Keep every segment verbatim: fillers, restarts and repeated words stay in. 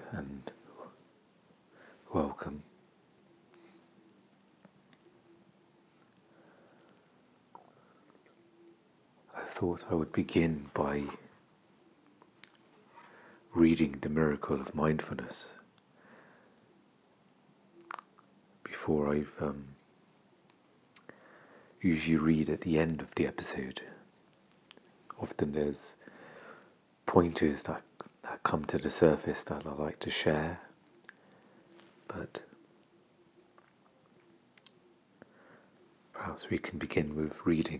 and welcome. I thought I would begin by reading The Miracle of Mindfulness before I've um, usually read at the end of the episode. Often there's pointers that, that come to the surface that I like to share, but perhaps we can begin with reading.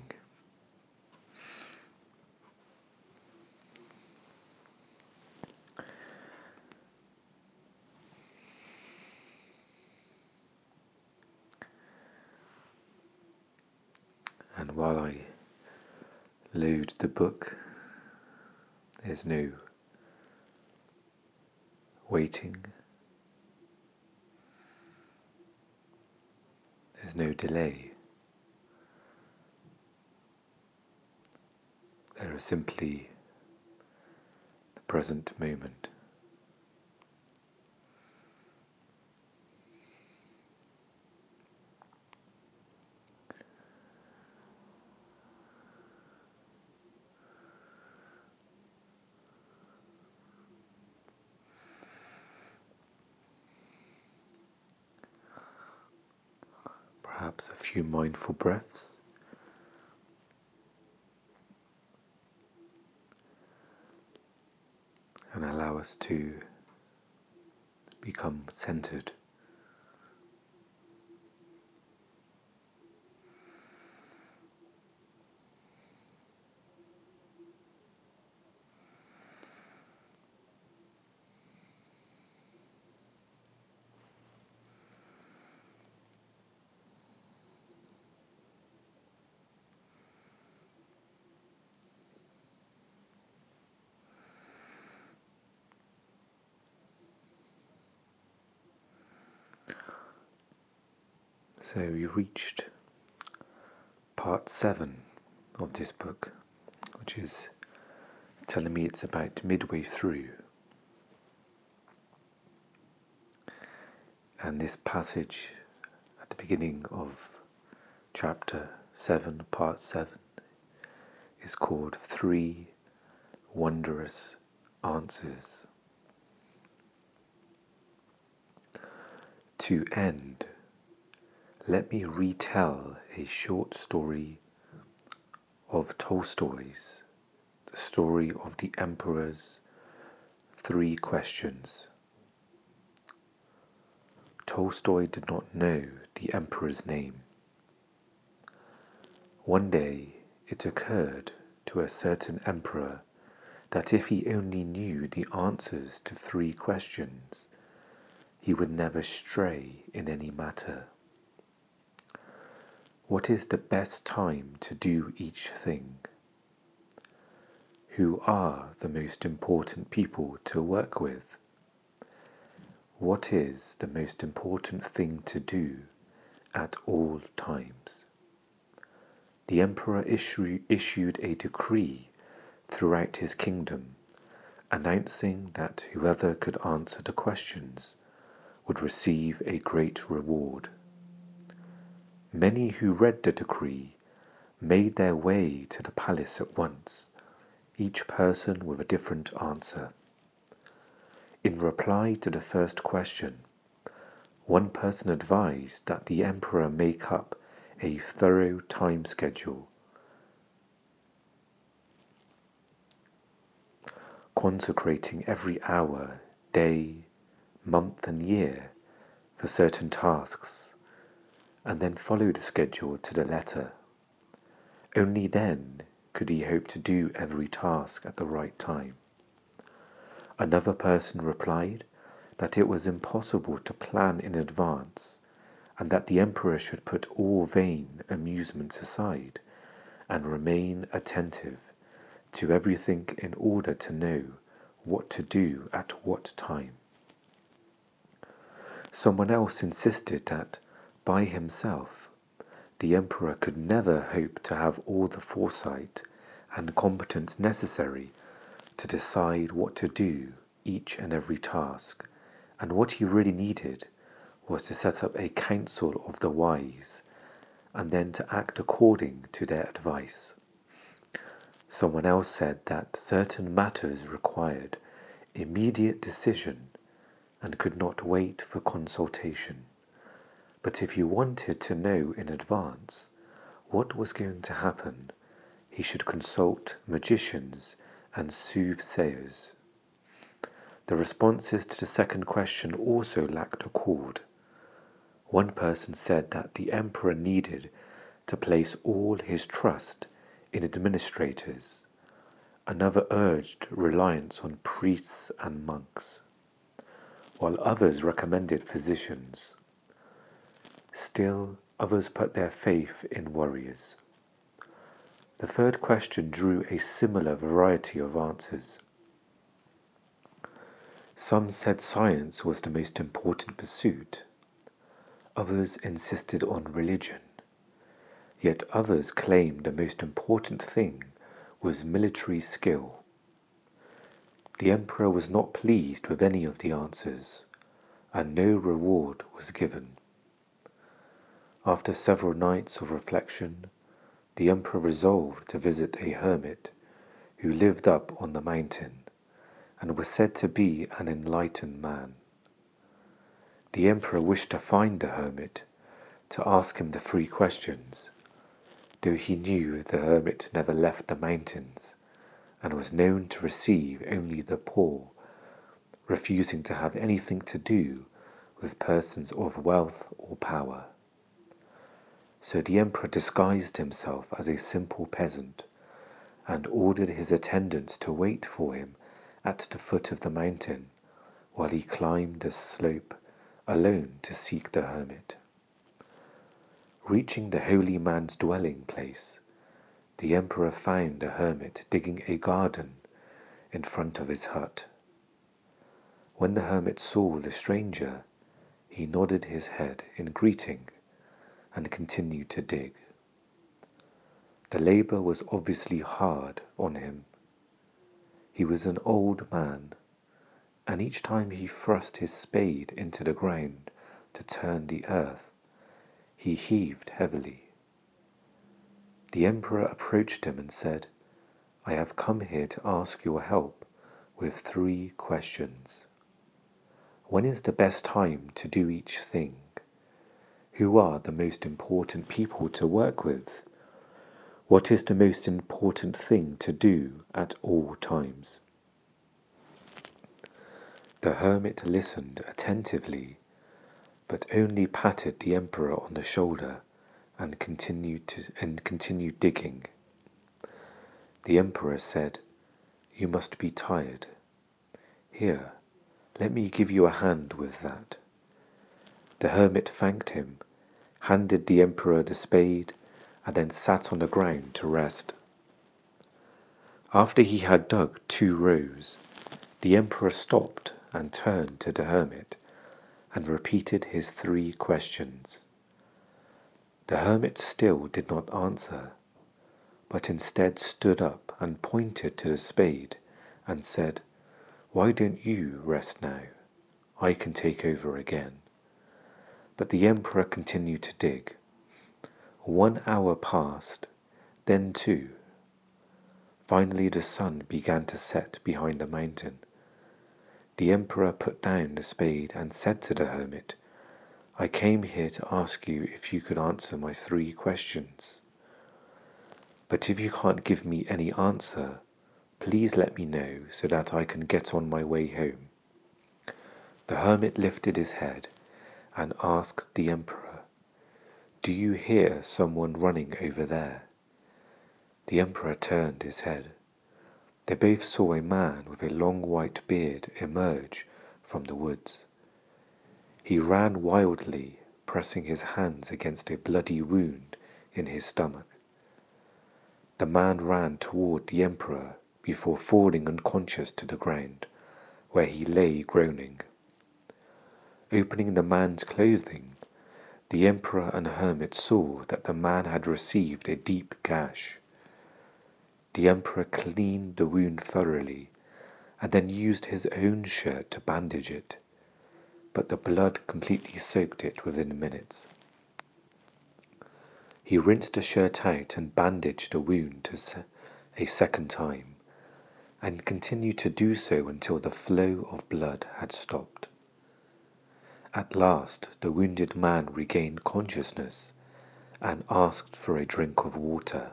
And while I load the book, there's no waiting, there's no delay. There is simply the present moment. Perhaps a few mindful breaths. And allow us to become centered. So we've reached part seven of this book, which is telling me it's about midway through. And this passage at the beginning of chapter seven, part seven, is called Three Wondrous Answers. To end, let me retell a short story of Tolstoy's, the story of the Emperor's Three Questions. Tolstoy did not know the Emperor's name. One day it occurred to a certain emperor that if he only knew the answers to three questions, he would never stray in any matter. What is the best time to do each thing? Who are the most important people to work with? What is the most important thing to do at all times? The emperor issue, issued a decree throughout his kingdom, announcing that whoever could answer the questions would receive a great reward. Many who read the decree made their way to the palace at once, each person with a different answer. In reply to the first question, one person advised that the emperor make up a thorough time schedule, consecrating every hour, day, month and year for certain tasks, and then follow the schedule to the letter. Only then could he hope to do every task at the right time. Another person replied that it was impossible to plan in advance, and that the emperor should put all vain amusements aside and remain attentive to everything in order to know what to do at what time. Someone else insisted that, by himself, the emperor could never hope to have all the foresight and competence necessary to decide what to do each and every task and what he really needed was to set up a council of the wise and then to act according to their advice. Someone else said that certain matters required immediate decision and could not wait for consultation. But if he wanted to know in advance what was going to happen, he should consult magicians and soothsayers. The responses to the second question also lacked accord. One person said that the emperor needed to place all his trust in administrators. Another urged reliance on priests and monks, while others recommended physicians. Still, others put their faith in warriors. The third question drew a similar variety of answers. Some said science was the most important pursuit. Others insisted on religion. Yet others claimed the most important thing was military skill. The emperor was not pleased with any of the answers, and no reward was given. After several nights of reflection, the emperor resolved to visit a hermit who lived up on the mountain and was said to be an enlightened man. The emperor wished to find the hermit to ask him the three questions, though he knew the hermit never left the mountains and was known to receive only the poor, refusing to have anything to do with persons of wealth or power. So the emperor disguised himself as a simple peasant and ordered his attendants to wait for him at the foot of the mountain while he climbed the slope alone to seek the hermit. Reaching the holy man's dwelling place, the emperor found the hermit digging a garden in front of his hut. When the hermit saw the stranger, he nodded his head in greeting and continued to dig. The labor was obviously hard on him. He was an old man, and each time he thrust his spade into the ground to turn the earth, he heaved heavily. The emperor approached him and said, "I have come here to ask your help with three questions. When is the best time to do each thing? Who are the most important people to work with? What is the most important thing to do at all times?" The hermit listened attentively, but only patted the emperor on the shoulder and continued to and continued digging. The emperor said, "You must be tired. Here, let me give you a hand with that." The hermit thanked him, handed the emperor the spade, and then sat on the ground to rest. After he had dug two rows, the emperor stopped and turned to the hermit and repeated his three questions. The hermit still did not answer, but instead stood up and pointed to the spade and said, "Why don't you rest now? I can take over again." But the emperor continued to dig. One hour passed, then two. Finally the sun began to set behind the mountain. The emperor put down the spade and said to the hermit, "I came here to ask you if you could answer my three questions. But if you can't give me any answer, please let me know so that I can get on my way home." The hermit lifted his head and asked the emperor, "Do you hear someone running over there?" The emperor turned his head. They both saw a man with a long white beard emerge from the woods. He ran wildly, pressing his hands against a bloody wound in his stomach. The man ran toward the emperor before falling unconscious to the ground, where he lay groaning. Opening the man's clothing, the emperor and hermit saw that the man had received a deep gash. The emperor cleaned the wound thoroughly and then used his own shirt to bandage it. but the blood completely soaked it within minutes. He rinsed the shirt out and bandaged the wound a second time, and continued to do so until the flow of blood had stopped. At last, the wounded man regained consciousness and asked for a drink of water.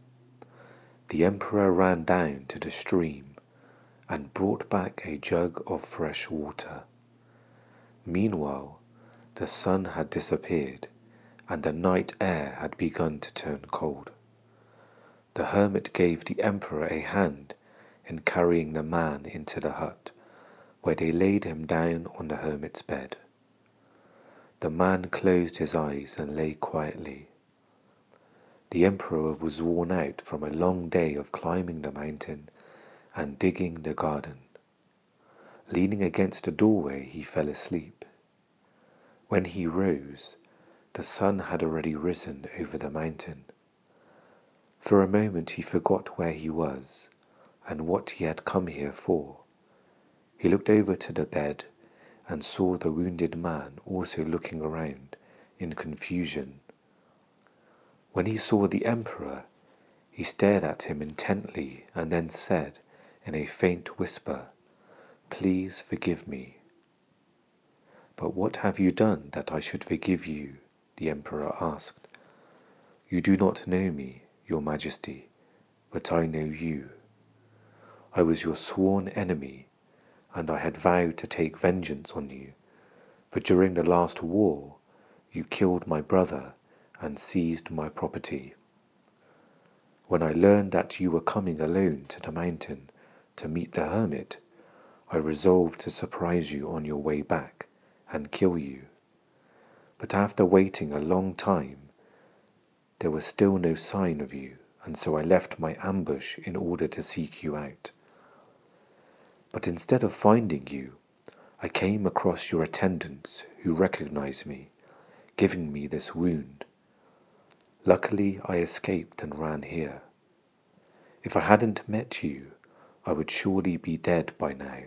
The emperor ran down to the stream and brought back a jug of fresh water. Meanwhile, the sun had disappeared and the night air had begun to turn cold. The hermit gave the emperor a hand in carrying the man into the hut, where they laid him down on the hermit's bed. The man closed his eyes and lay quietly. The emperor was worn out from a long day of climbing the mountain and digging the garden. Leaning against the doorway, he fell asleep. When he rose, the sun had already risen over the mountain. For a moment he forgot where he was and what he had come here for. He looked over to the bed and saw the wounded man also looking around in confusion. When he saw the emperor, he stared at him intently and then said in a faint whisper, "Please forgive me." "But what have you done that I should forgive you?" the emperor asked. "You do not know me, your majesty, but I know you. I was your sworn enemy, and I had vowed to take vengeance on you, for during the last war you killed my brother and seized my property. When I learned that you were coming alone to the mountain to meet the hermit, I resolved to surprise you on your way back and kill you. But after waiting a long time, there was still no sign of you, and so I left my ambush in order to seek you out. But instead of finding you, I came across your attendants who recognized me, giving me this wound. Luckily, I escaped and ran here. If I hadn't met you, I would surely be dead by now.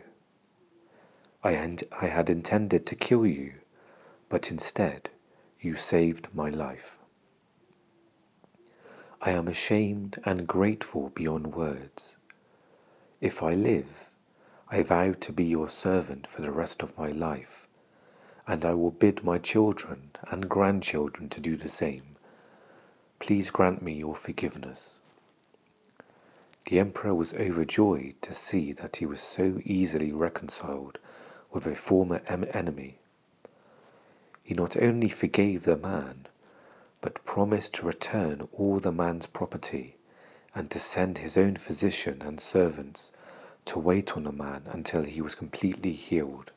I had, I had intended to kill you, but instead, you saved my life. I am ashamed and grateful beyond words. If I live, I vow to be your servant for the rest of my life, and I will bid my children and grandchildren to do the same. Please grant me your forgiveness." The emperor was overjoyed to see that he was so easily reconciled with a former em- enemy. He not only forgave the man, but promised to return all the man's property and to send his own physician and servants to wait on the man until he was completely healed.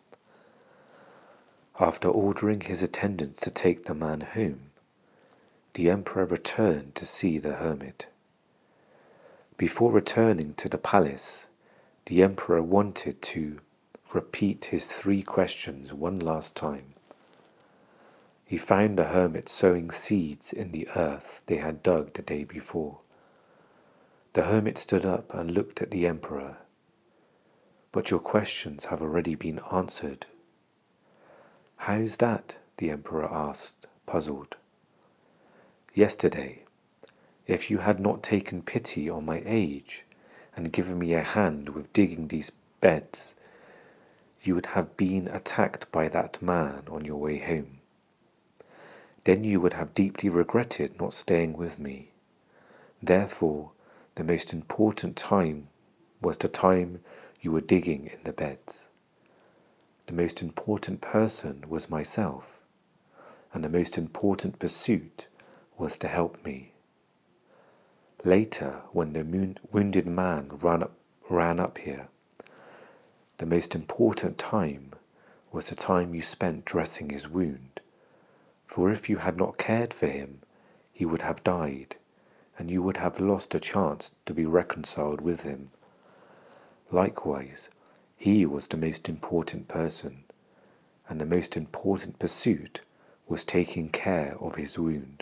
After ordering his attendants to take the man home, the emperor returned to see the hermit. Before returning to the palace, the emperor wanted to repeat his three questions one last time. He found the hermit sowing seeds in the earth they had dug the day before. The hermit stood up and looked at the emperor. "But your questions have already been answered." "How's that?" the emperor asked, puzzled. "Yesterday, if you had not taken pity on my age and given me a hand with digging these beds, you would have been attacked by that man on your way home. Then you would have deeply regretted not staying with me. Therefore, the most important time was the time you were digging in the beds. The most important person was myself, and the most important pursuit was to help me. Later, when the moon- wounded man ran up, ran up here, the most important time was the time you spent dressing his wound, for if you had not cared for him, he would have died, and you would have lost a chance to be reconciled with him. Likewise, he was the most important person, and the most important pursuit was taking care of his wound.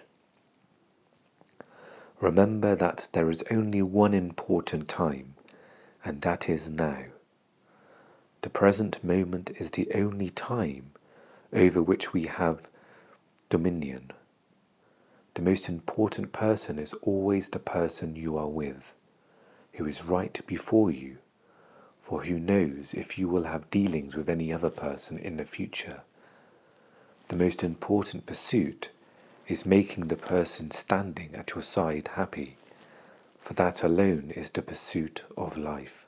Remember that there is only one important time, and that is now. The present moment is the only time over which we have dominion. The most important person is always the person you are with, who is right before you, for who knows if you will have dealings with any other person in the future. The most important pursuit is making the person standing at your side happy, for that alone is the pursuit of life.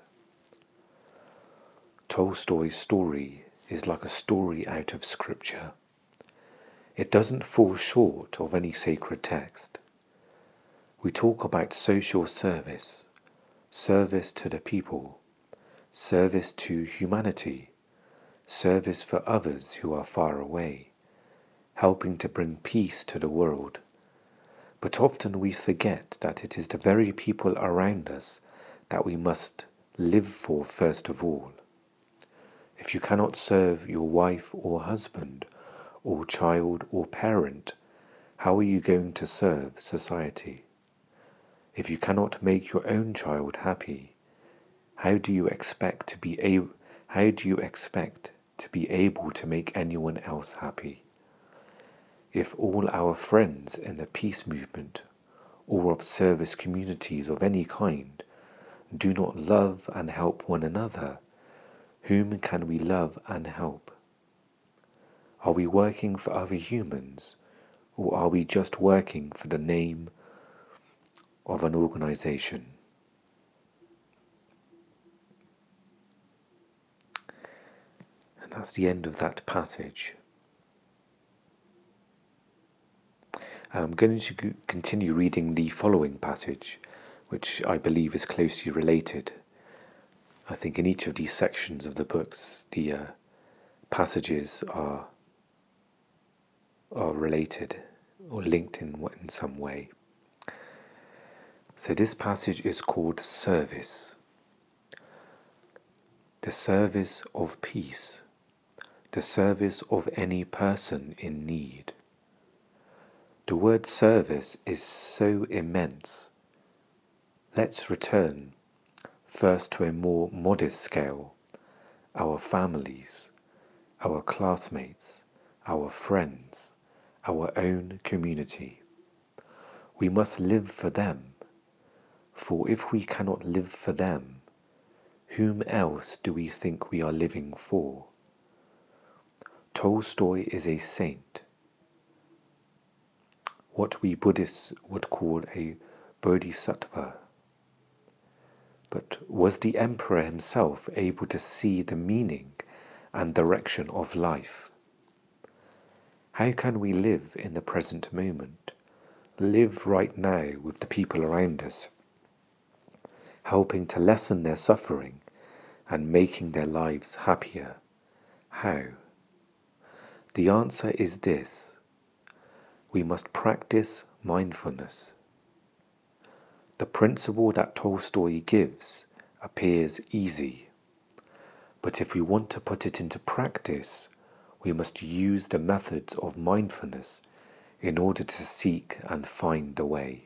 Tolstoy's story is like a story out of scripture. It doesn't fall short of any sacred text. We talk about social service, service to the people, service to humanity, service for others who are far away, helping to bring peace to the world. But often we forget that it is the very people around us that we must live for first of all. If you cannot serve your wife or husband, or child or parent, how are you going to serve society? If you cannot make your own child happy, how do you expect to be able, how do you expect to be able to make anyone else happy? If all our friends in the peace movement or of service communities of any kind do not love and help one another, whom can we love and help? Are we working for other humans, or are we just working for the name of an organization? And that's the end of that passage. And I'm going to continue reading the following passage, which I believe is closely related. I think in each of these sections of the books, the uh, passages are are related or linked in in some way. So this passage is called service. The service of peace, the service of any person in need. The word service is so immense. Let's return first to a more modest scale, our families, our classmates, our friends, our own community. We must live for them, for if we cannot live for them, whom else do we think we are living for? Tolstoy is a saint, what we Buddhists would call a bodhisattva. But was the emperor himself able to see the meaning and direction of life? How can we live in the present moment, live right now with the people around us, helping to lessen their suffering and making their lives happier? How? The answer is this: we must practice mindfulness. The principle that Tolstoy gives appears easy, but if we want to put it into practice, we must use the methods of mindfulness in order to seek and find the way.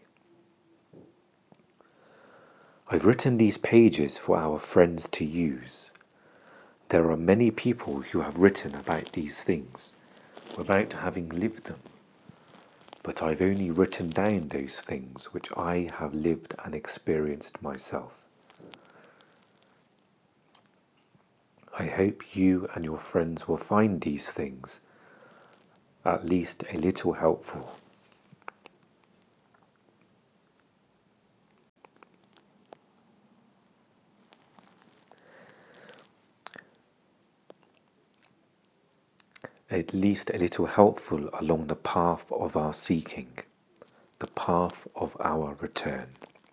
I've written these pages for our friends to use. There are many people who have written about these things without having lived them, but I've only written down those things which I have lived and experienced myself. I hope you and your friends will find these things at least a little helpful. At least a little helpful along the path of our seeking, the path of our return.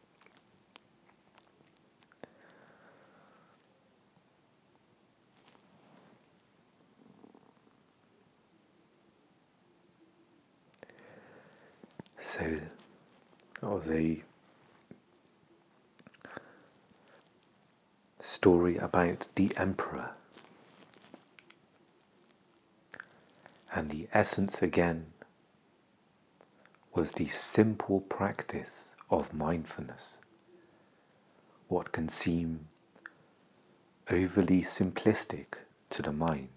So that was a story about the emperor. And the essence again was the simple practice of mindfulness. What can seem overly simplistic to the mind,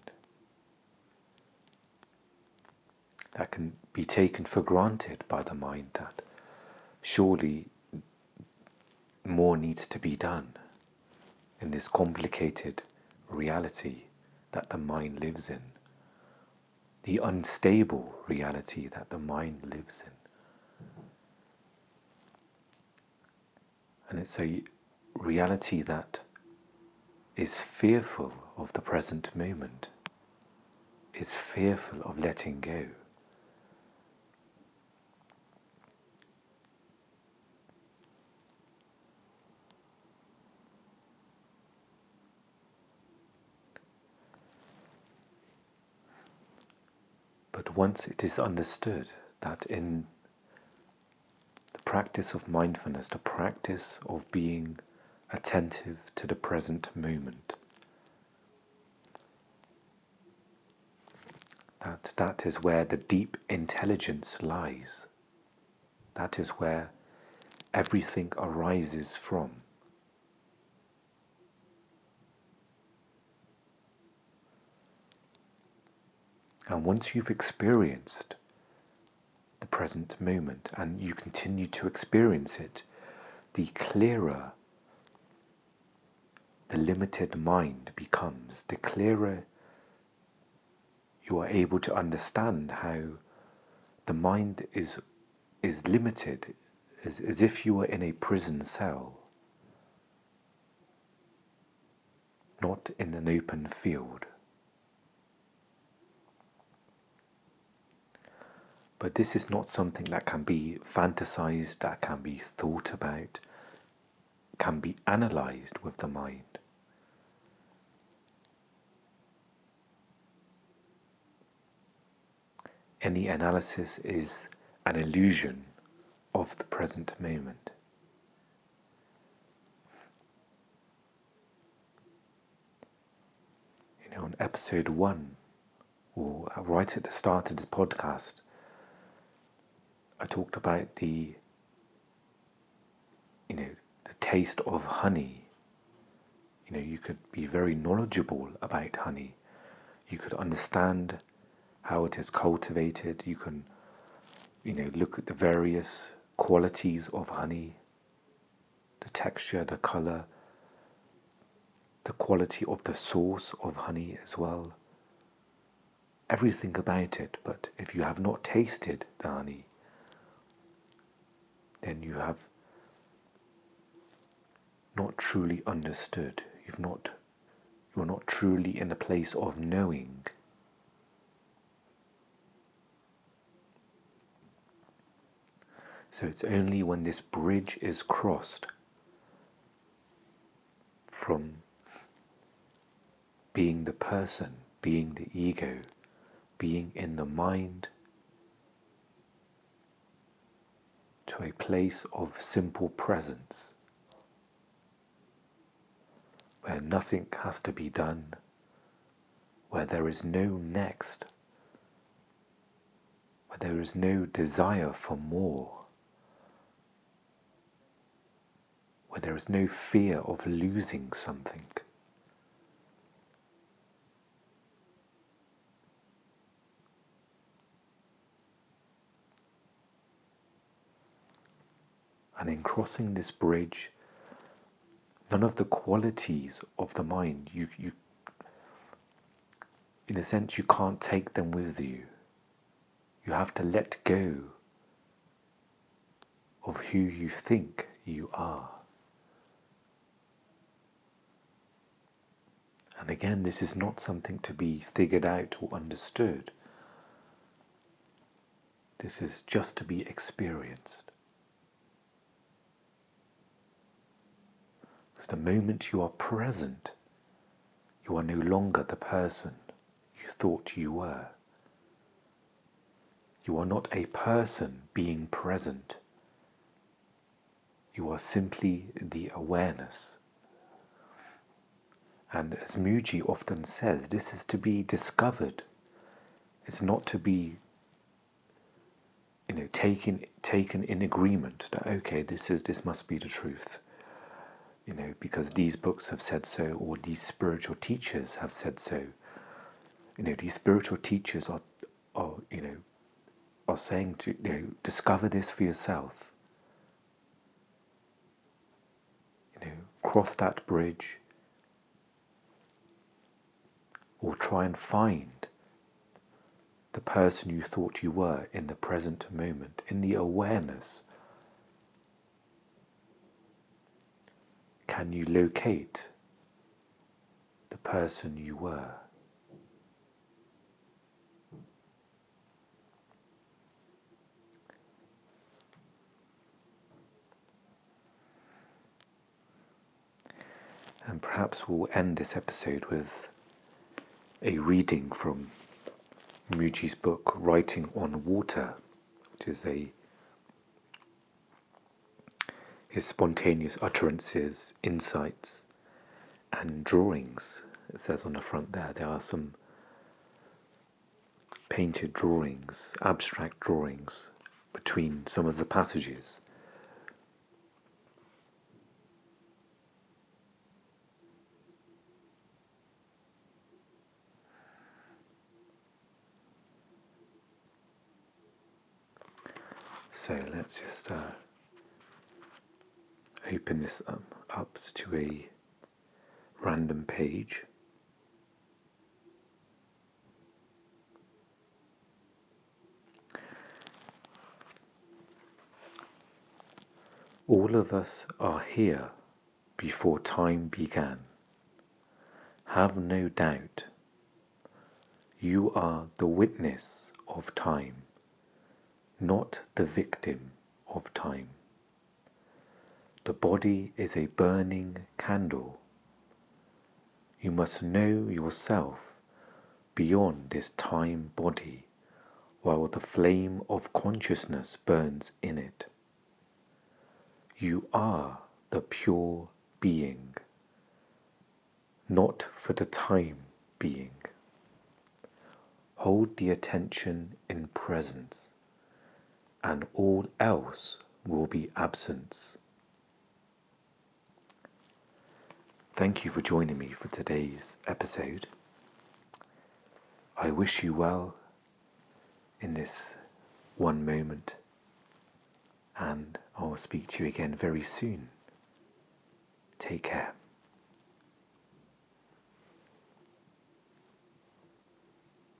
that can be taken for granted by the mind, that surely more needs to be done in this complicated reality that the mind lives in, the unstable reality that the mind lives in. And it's a reality that is fearful of the present moment, is fearful of letting go. But once it is understood that in the practice of mindfulness, the practice of being attentive to the present moment, that that is where the deep intelligence lies. That is where everything arises from. And once you've experienced the present moment and you continue to experience it, the clearer the limited mind becomes, the clearer you are able to understand how the mind is is limited, as, as if you were in a prison cell, not in an open field. But this is not something that can be fantasized, that can be thought about, can be analyzed with the mind. Any analysis is an illusion of the present moment. You know, on episode one, or right at the start of the podcast, I talked about the, you know, the taste of honey. You know, you could be very knowledgeable about honey. You could understand how it is cultivated. You can, you know, look at the various qualities of honey, the texture, the color, the quality of the source of honey as well. Everything about it. But if you have not tasted the honey, then you have not truly understood. You've not, you're not truly in a place of knowing. So it's only when this bridge is crossed from being the person, being the ego, being in the mind, to a place of simple presence, where nothing has to be done, where there is no next, where there is no desire for more, where there is no fear of losing something. And in crossing this bridge, none of the qualities of the mind, you, you, in a sense, you can't take them with you. You have to let go of who you think you are. And again, this is not something to be figured out or understood. This is just to be experienced. Because the moment you are present, you are no longer the person you thought you were. You are not a person being present. You are simply the awareness. And as Mooji often says, this is to be discovered. It's not to be, you know, taken taken in agreement that okay, this is this must be the truth. you know, because these books have said so, or these spiritual teachers have said so. You know, these spiritual teachers are, are you know, are saying to, you know, discover this for yourself. You know, cross that bridge, or try and find the person you thought you were in the present moment, in the awareness. Can you locate the person you were? And perhaps we'll end this episode with a reading from Mooji's book, Writing on Water, which is a his spontaneous utterances, insights, and drawings. It says on the front there, there are some painted drawings, abstract drawings, between some of the passages. So let's just uh, open this up, up to a random page. All of us are here before time began. Have no doubt. You are the witness of time, not the victim of time. The body is a burning candle. You must know yourself beyond this time body while the flame of consciousness burns in it. You are the pure being, not for the time being. Hold the attention in presence, and all else will be absence. Thank you for joining me for today's episode. I wish you well in this one moment, and I will speak to you again very soon. Take care.